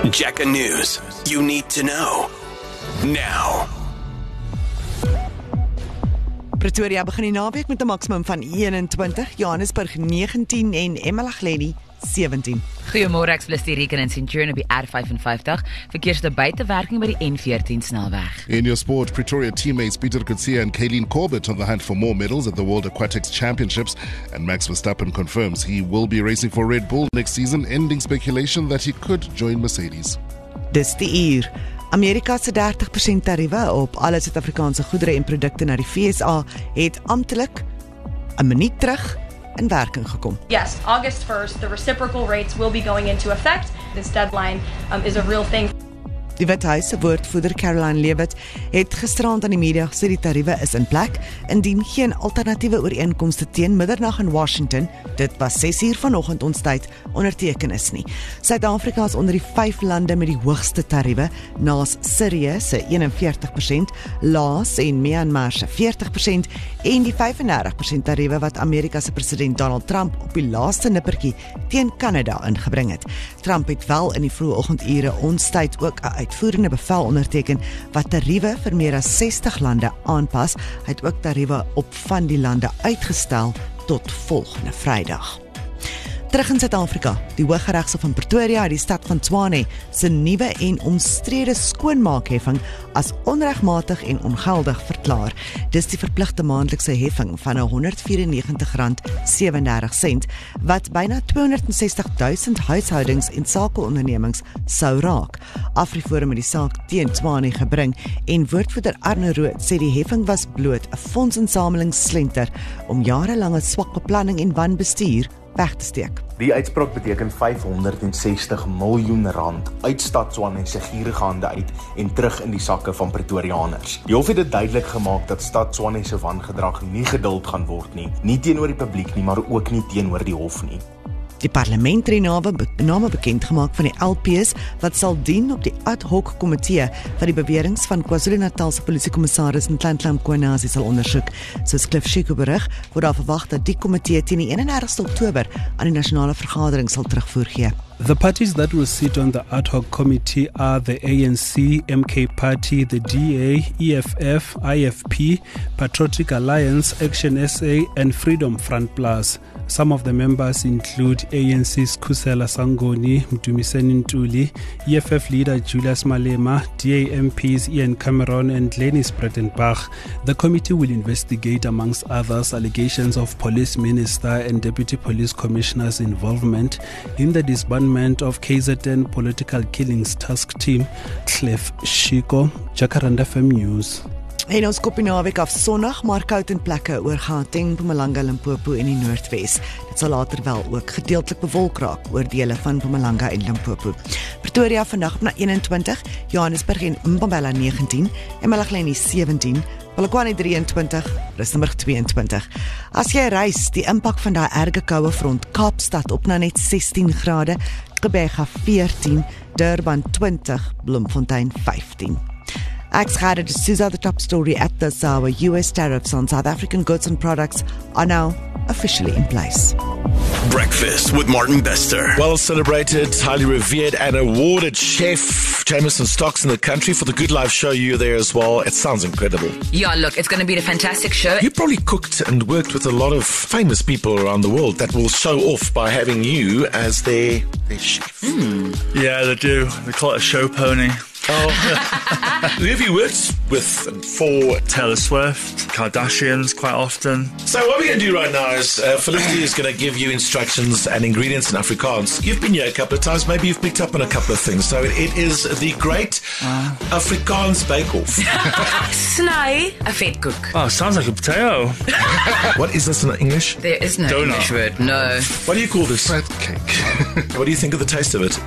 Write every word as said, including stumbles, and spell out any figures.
Jacka News. You need to know. Now. Pretoria begin die naweek met 'n maksimum van eenentwintig, Johannesburg negentien en Emalaghleni sewentien. Goeiemôre, ek is die Reken in Centurion op die R vyfenvyftig. Verkeers te buitewerking by die N veertien snelweg. In your sport, Pretoria teammates Peter Kutsia and Kayleen Corbett on the hunt for more medals at the World Aquatics Championships, and Max Verstappen confirms he will be racing for Red Bull next season, ending speculation that he could join Mercedes. Dis die uur. Amerika se dertig persent tariewe op alle Suid-Afrikaanse goedere en produkte na die V S A het amptelik 'n minuut terug in werking gekom. Yes, August first, the reciprocal rates will be going into effect. This deadline um, is a real thing. Die Withuis se woordvoerder Caroline Leavitt het gisterand aan die media gesê die tariewe is in plek indien geen alternatiewe ooreenkomste teen middernag in Washington, dit was ses uur vanoggend ons tyd, onderteken is nie. Suid-Afrika is onder die vyf lande met die hoogste tariewe, naas Sirië se eenenveertig persent, Laos en Myanmar se veertig persent en die vyfendertig persent tariewe wat Amerika se president Donald Trump op die laaste nippertjie teen Kanada ingebring het. Trump het wel in die vroeë oggendure ons tyd ook 'n uitvoerende bevel onderteken wat tariewe vir meer as sestig lande aanpas. Hy het ook tariewe op van die lande uitgestel tot volgende Vrydag. Terug in Suid-Afrika, die Hooggeregshof in Pretoria het die stad van Tshwane se nuwe en omstrede skoonmaakheffing as onregmatig en ongeldig verklaar. Dis die verpligte maandelikse heffing van honderd vyfennegentig rand sewendertig wat byna tweehonderdsestig duisend huishoudings en sakeondernemings sou raak. Afriforum het die saak teen Tshwane gebring en woordvoerder Arno Rood sê die heffing was bloot 'n fondsinsamelingsslenter om jarelange swak beplanning en wanbestuur weg te steek. Die uitspraak beteken vyfhonderdsestig miljoen rand uit Stad Tshwane se gierige hande uit en terug in die sakke van Pretoriaaners. Die hof het dit duidelik gemaak dat Stad Tshwane se wangedrag nie geduld gaan word nie, nie teenoor die publiek nie, maar ook nie teenoor die hof nie. Die parlement het die name, name bekend gemaak van die L P's wat sal dien op die ad hoc komitee wat die beweringe van KwaZulu-Natal se polisiekommissaris Nhlanhla Mkhwanazi sal ondersoek. Soos Cliff Shiko berig, word daar verwag dat die komitee teen die eenendertigste Oktober aan die nasionale vergadering sal terugvoer gee. The parties that will sit on the ad hoc committee are the A N C, M K Party, the D A, E F F, I F P, Patriotic Alliance, Action S A, and Freedom Front Plus. Some of the members include A N C's Kusela Sangoni, Mdumiseni Ntuli, E F F leader Julius Malema, D A M Ps Ian Cameron and Lenny Spredenbach. The committee will investigate, amongst others, allegations of police minister and deputy police commissioner's involvement in the disbandment of K Z N Political Killings Task Team. Cliff Shiko, Jacaranda F M News. En ons kop die naweek af Sondag, maar koud in plekke oor Gauteng, Mpumalanga, Limpopo en die Noordwes. Dit sal later wel ook gedeeltelik bewolk raak oor dele van Mpumalanga en Limpopo. Pretoria vandag na eenentwintig, Johannesburg en Mbombela negentien, Emalaghleni sewentien, Polokwane drieëntwintig, Rustenburg tweeëntwintig. As jy reis, die impak van daai erge koue front, Kaapstad op na net sestien grade, Gqeberha veertien, Durban twintig, Bloemfontein vyftien. Ex-Gade de Souza, the top story at this hour. U S tariffs on South African goods and products are now officially in place. Breakfast with Martin Bester. Well celebrated, highly revered and awarded chef Jameson Stocks in the country for the Good Life show. You there as well. It sounds incredible. Yeah, look, it's going to be a fantastic show. You probably cooked and worked with a lot of famous people around the world that will show off by having you as their, their chef. Mm. Yeah, they do. They call it a show pony. Oh. Who have you worked with and for? Taylor Swift, Kardashians quite often. So what we're going to do right now is uh, Felicity is going to give you instructions and ingredients in Afrikaans. You've been here a couple of times, maybe you've picked up on a couple of things. So it is the Great uh. Afrikaans Bake-Off. Sny a vetkoek. Oh, sounds like a potato. What is this in English? There is no Donut. English word, no. What do you call this? Fat cake. What do you think of the taste of it?